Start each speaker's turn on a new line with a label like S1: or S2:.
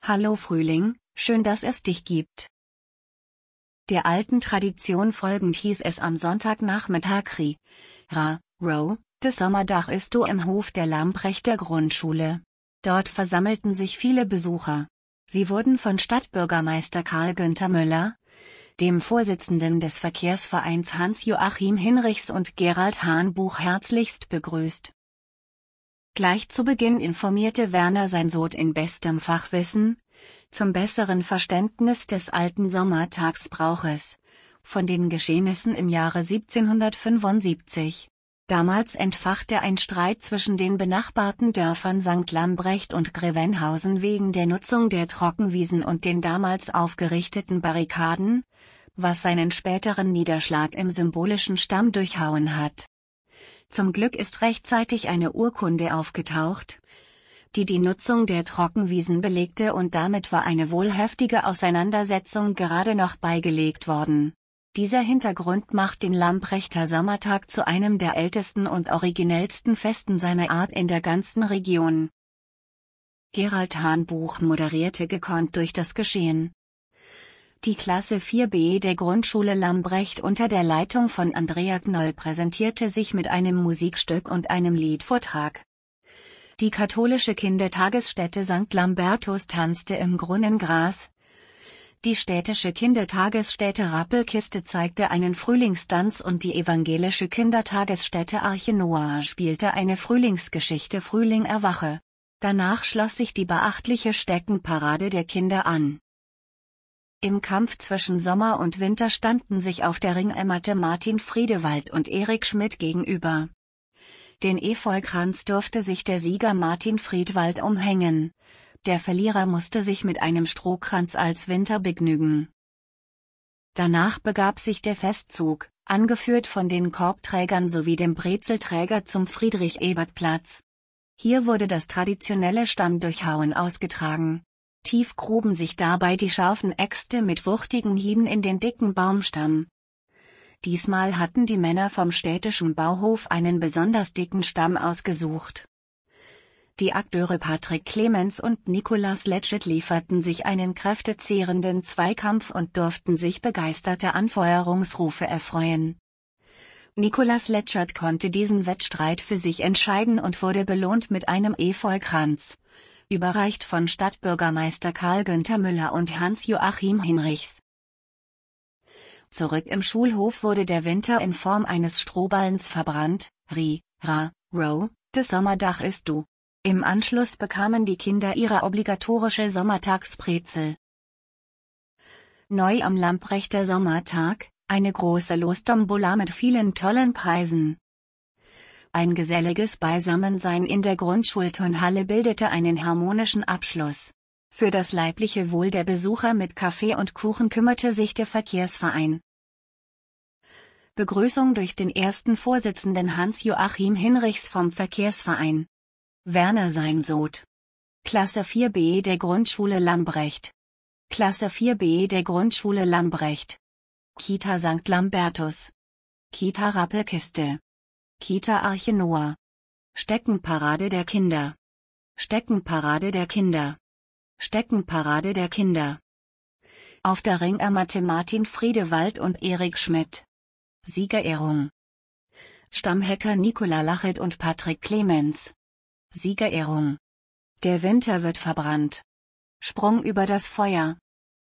S1: Hallo Frühling, schön, dass es dich gibt. Der alten Tradition folgend hieß es am Sonntagnachmittag Row, das Sommerdach ist im Hof der Lamprechter Grundschule. Dort versammelten sich viele Besucher. Sie wurden von Stadtbürgermeister Karl-Günther Müller, dem Vorsitzenden des Verkehrsvereins Hans-Joachim Hinrichs und Gerald Hahnbuch herzlichst begrüßt. Gleich zu Beginn informierte Werner sein Sohn in bestem Fachwissen, zum besseren Verständnis des alten Sommertagsbrauches, von den Geschehnissen im Jahre 1775. Damals entfachte ein Streit zwischen den benachbarten Dörfern St. Lambrecht und Grevenhausen wegen der Nutzung der Trockenwiesen und den damals aufgerichteten Barrikaden, was seinen späteren Niederschlag im symbolischen Stamm durchhauen hat. Zum Glück ist rechtzeitig eine Urkunde aufgetaucht, die die Nutzung der Trockenwiesen belegte, und damit war eine wohl heftige Auseinandersetzung gerade noch beigelegt worden. Dieser Hintergrund macht den Lamprechter Sommertag zu einem der ältesten und originellsten Festen seiner Art in der ganzen Region. Gerald Hahnbuch moderierte gekonnt durch das Geschehen. Die Klasse 4b der Grundschule Lambrecht unter der Leitung von Andrea Knoll präsentierte sich mit einem Musikstück und einem Liedvortrag. Die katholische Kindertagesstätte St. Lambertus tanzte im Grunnengras. Die städtische Kindertagesstätte Rappelkiste zeigte einen Frühlingstanz und die evangelische Kindertagesstätte Arche Noah spielte eine Frühlingsgeschichte Frühling erwache. Danach schloss sich die beachtliche Steckenparade der Kinder an. Im Kampf zwischen Sommer und Winter standen sich auf der Ringematte Martin Friedewald und Erik Schmidt gegenüber. Den Efeukranz durfte sich der Sieger Martin Friedwald umhängen. Der Verlierer musste sich mit einem Strohkranz als Winter begnügen. Danach begab sich der Festzug, angeführt von den Korbträgern sowie dem Brezelträger, zum Friedrich-Ebert-Platz. Hier wurde das traditionelle Stammdurchhauen ausgetragen. Tief gruben sich dabei die scharfen Äxte mit wuchtigen Hieben in den dicken Baumstamm. Diesmal hatten die Männer vom städtischen Bauhof einen besonders dicken Stamm ausgesucht. Die Akteure Patrick Clemens und Nicolas Letschert lieferten sich einen kräftezehrenden Zweikampf und durften sich begeisterte Anfeuerungsrufe erfreuen. Nicolas Letschert konnte diesen Wettstreit für sich entscheiden und wurde belohnt mit einem Efeukranz, überreicht von Stadtbürgermeister Karl-Günther Müller und Hans-Joachim Hinrichs. Zurück im Schulhof wurde der Winter in Form eines Strohballens verbrannt. Row, das Sommerdach ist du. Im Anschluss bekamen die Kinder ihre obligatorische Sommertagsbrezel. Neu am Lamprechter Sommertag, eine große Lostombola mit vielen tollen Preisen. Ein geselliges Beisammensein in der Grundschulturnhalle bildete einen harmonischen Abschluss. Für das leibliche Wohl der Besucher mit Kaffee und Kuchen kümmerte sich der Verkehrsverein. Begrüßung durch den ersten Vorsitzenden Hans-Joachim Hinrichs vom Verkehrsverein. Werner sein Sohn. Klasse 4b der Grundschule Lambrecht. Klasse 4b der Grundschule Lambrecht. Kita St. Lambertus. Kita Rappelkiste. Kita Arche Noah. Steckenparade der Kinder. Steckenparade der Kinder. Steckenparade der Kinder. Auf der Ringematte Martin Friedewald und Erik Schmidt. Siegerehrung. Stammhecker Nicola Lachet und Patrick Clemens. Siegerehrung. Der Winter wird verbrannt. Sprung über das Feuer.